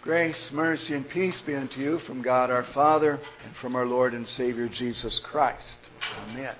Grace, mercy, and peace be unto you from God our Father and from our Lord and Savior Jesus Christ. Amen.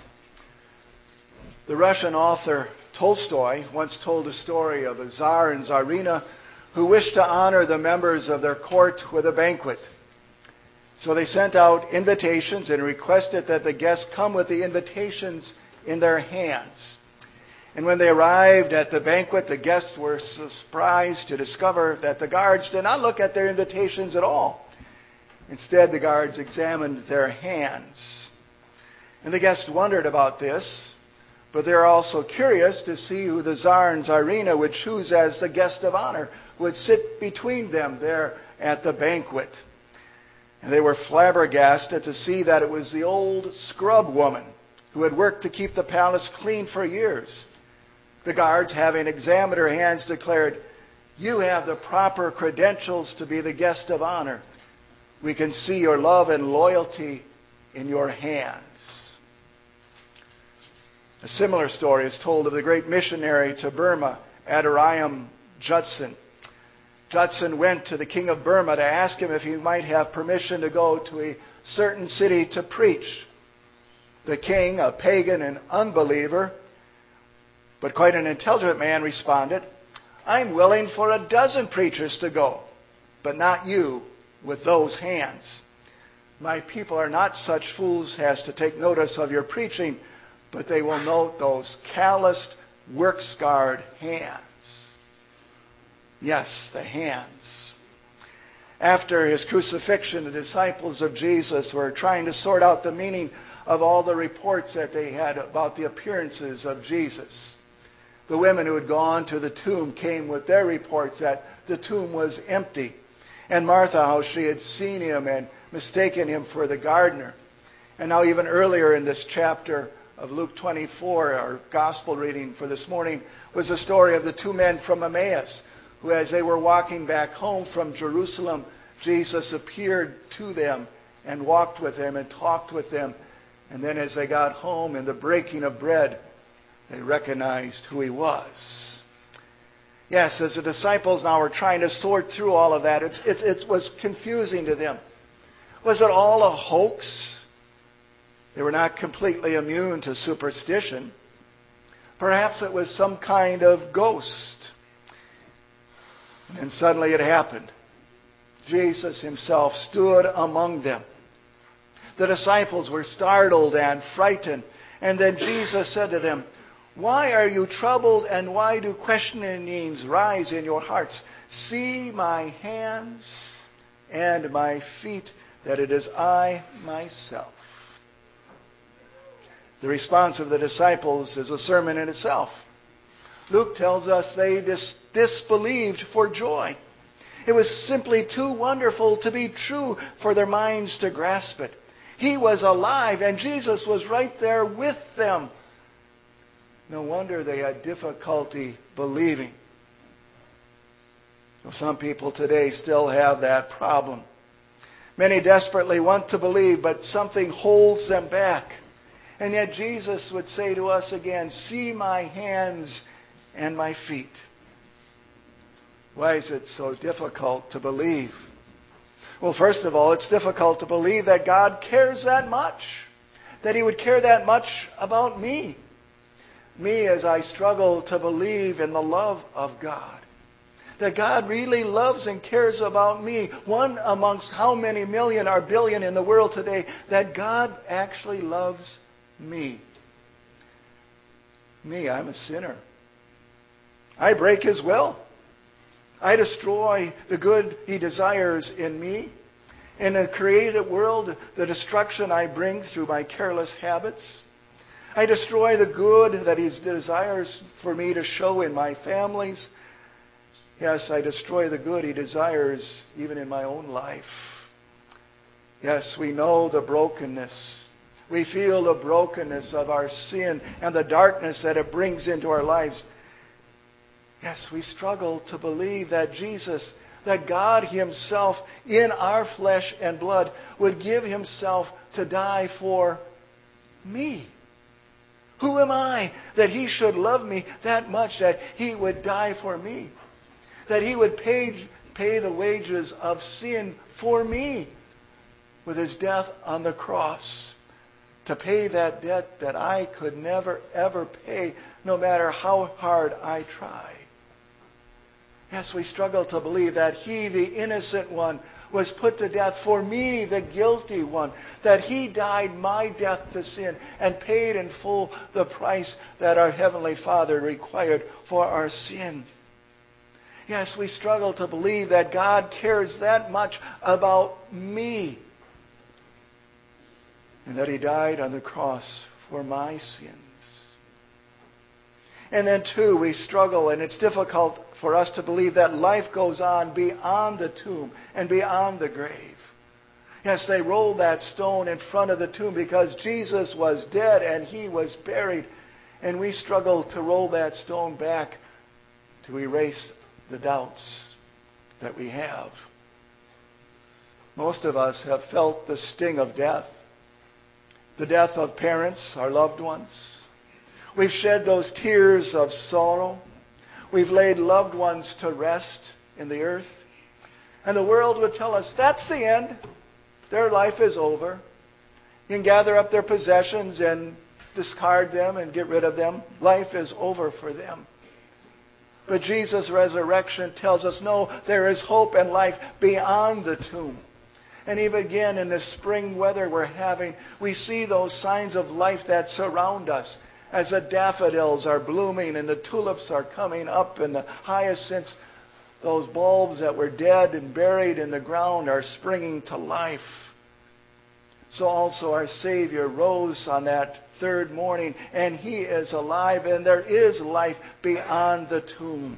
The Russian author Tolstoy once told a story of a Tsar and Tsarina who wished to honor the members of their court with a banquet. So they sent out invitations and requested that the guests come with the invitations in their hands. And when they arrived at the banquet, the guests were surprised to discover that the guards did not look at their invitations at all. Instead, the guards examined their hands. And the guests wondered about this, but they were also curious to see who the Tsar and Tsarina would choose as the guest of honor, would sit between them there at the banquet. And they were flabbergasted to see that it was the old scrub woman who had worked to keep the palace clean for years. The guards, having examined her hands, declared, "You have the proper credentials to be the guest of honor. We can see your love and loyalty in your hands." A similar story is told of the great missionary to Burma, Adoniram Judson. Judson went to the king of Burma to ask him if he might have permission to go to a certain city to preach. The king, a pagan and unbeliever, but quite an intelligent man, responded, "I'm willing for a dozen preachers to go, but not you with those hands. My people are not such fools as to take notice of your preaching, but they will note those calloused, work-scarred hands." Yes, the hands. After his crucifixion, the disciples of Jesus were trying to sort out the meaning of all the reports that they had about the appearances of Jesus. The women who had gone to the tomb came with their reports that the tomb was empty. And Martha, how she had seen him and mistaken him for the gardener. And now even earlier in this chapter of Luke 24, our gospel reading for this morning, was the story of the two men from Emmaus, who as they were walking back home from Jerusalem, Jesus appeared to them and walked with them and talked with them. And then as they got home in the breaking of bread, they recognized who he was. Yes, as the disciples now were trying to sort through all of that, it was confusing to them. Was it all a hoax? They were not completely immune to superstition. Perhaps it was some kind of ghost. And then suddenly it happened. Jesus himself stood among them. The disciples were startled and frightened. And then Jesus said to them, "Why are you troubled, and why do questionings rise in your hearts? See my hands and my feet, that it is I myself." The response of the disciples is a sermon in itself. Luke tells us they disbelieved for joy. It was simply too wonderful to be true for their minds to grasp it. He was alive, and Jesus was right there with them. No wonder they had difficulty believing. Well, some people today still have that problem. Many desperately want to believe, but something holds them back. And yet Jesus would say to us again, "See my hands and my feet." Why is it so difficult to believe? Well, first of all, it's difficult to believe that God cares that much, that he would care that much about me. Me as I struggle to believe in the love of God. That God really loves and cares about me. One amongst how many million or billion in the world today, that God actually loves me. Me, I'm a sinner. I break his will. I destroy the good he desires in me. In a created world, the destruction I bring through my careless habits. I destroy the good that he desires for me to show in my families. Yes, I destroy the good he desires even in my own life. Yes, we know the brokenness. We feel the brokenness of our sin and the darkness that it brings into our lives. Yes, we struggle to believe that Jesus, that God himself in our flesh and blood would give himself to die for me. Who am I that he should love me that much that he would die for me? That he would pay pay the wages of sin for me with his death on the cross, to pay that debt that I could never, ever pay, no matter how hard I try. Yes, we struggle to believe that he, the innocent one, was put to death for me, the guilty one, that he died my death to sin and paid in full the price that our Heavenly Father required for our sin. Yes, we struggle to believe that God cares that much about me and that he died on the cross for my sins. And then too, we struggle, and it's difficult for us to believe that life goes on beyond the tomb and beyond the grave. Yes, they rolled that stone in front of the tomb because Jesus was dead and he was buried. And we struggle to roll that stone back to erase the doubts that we have. Most of us have felt the sting of death. The death of parents, our loved ones. We've shed those tears of sorrow. We've laid loved ones to rest in the earth. And the world would tell us, that's the end. Their life is over. You can gather up their possessions and discard them and get rid of them. Life is over for them. But Jesus' resurrection tells us, no, there is hope and life beyond the tomb. And even again in the spring weather we're having, we see those signs of life that surround us as the daffodils are blooming and the tulips are coming up and the hyacinths, those bulbs that were dead and buried in the ground, are springing to life. So also our Savior rose on that third morning, and he is alive, and there is life beyond the tomb.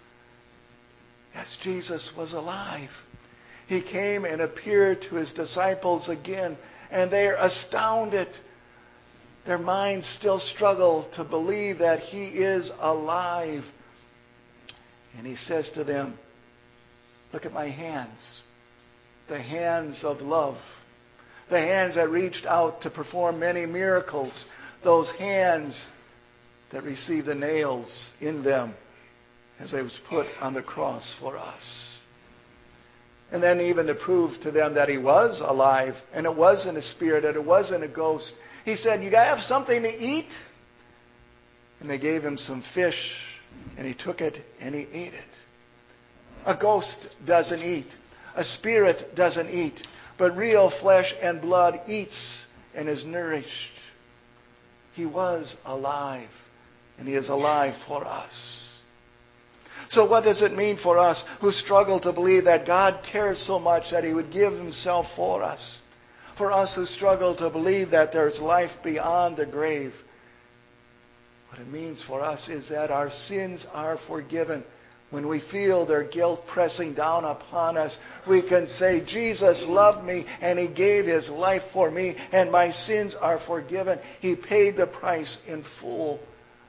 Yes, Jesus was alive. He came and appeared to his disciples again, and they are astounded. Their minds still struggle to believe that he is alive. And he says to them, look at my hands, the hands of love, the hands that reached out to perform many miracles, those hands that received the nails in them as they was put on the cross for us. And then even to prove to them that he was alive, and it wasn't a spirit, and it wasn't a ghost, he said, you have something to eat? And they gave him some fish, and he took it and he ate it. A ghost doesn't eat. A spirit doesn't eat. But real flesh and blood eats and is nourished. He was alive, and he is alive for us. So what does it mean for us who struggle to believe that God cares so much that he would give himself for us? For us who struggle to believe that there's life beyond the grave. What it means for us is that our sins are forgiven. When we feel their guilt pressing down upon us, we can say, Jesus loved me and he gave his life for me, and my sins are forgiven. He paid the price in full.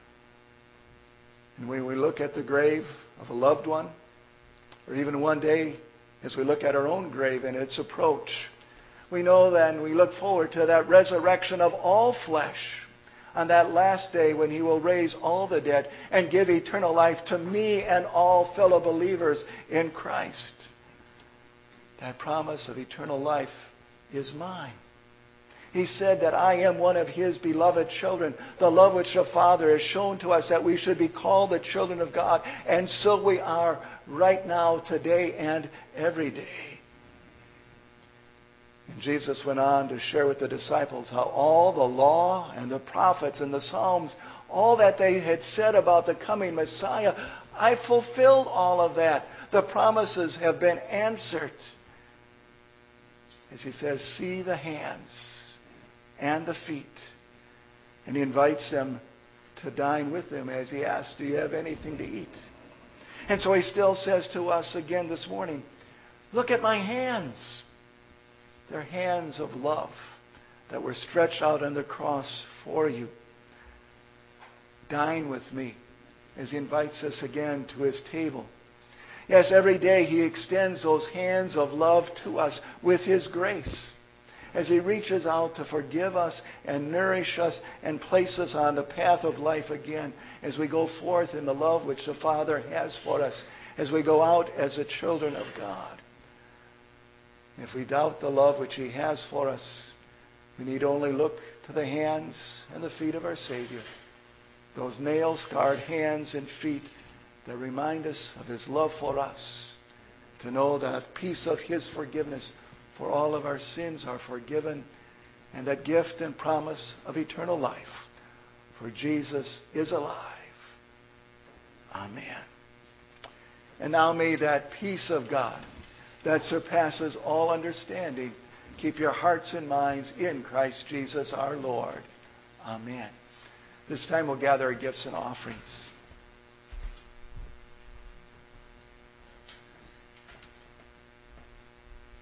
And when we look at the grave of a loved one, or even one day as we look at our own grave and its approach, we know then we look forward to that resurrection of all flesh on that last day when he will raise all the dead and give eternal life to me and all fellow believers in Christ. That promise of eternal life is mine. He said that I am one of his beloved children, the love which the Father has shown to us, that we should be called the children of God. And so we are right now, today, and every day. And Jesus went on to share with the disciples how all the law and the prophets and the Psalms, all that they had said about the coming Messiah, I fulfilled all of that. The promises have been answered. As he says, see the hands and the feet. And he invites them to dine with him as he asks, do you have anything to eat? And so he still says to us again this morning, look at my hands. They're hands of love that were stretched out on the cross for you. Dine with me as he invites us again to his table. Yes, every day he extends those hands of love to us with his grace as he reaches out to forgive us and nourish us and place us on the path of life again as we go forth in the love which the Father has for us as we go out as the children of God. If we doubt the love which he has for us, we need only look to the hands and the feet of our Savior, those nail-scarred hands and feet that remind us of his love for us, to know that piece of his forgiveness for all of our sins are forgiven, and that gift and promise of eternal life. For Jesus is alive. Amen. And now may that peace of God that surpasses all understanding keep your hearts and minds in Christ Jesus our Lord. Amen. This time we'll gather our gifts and offerings.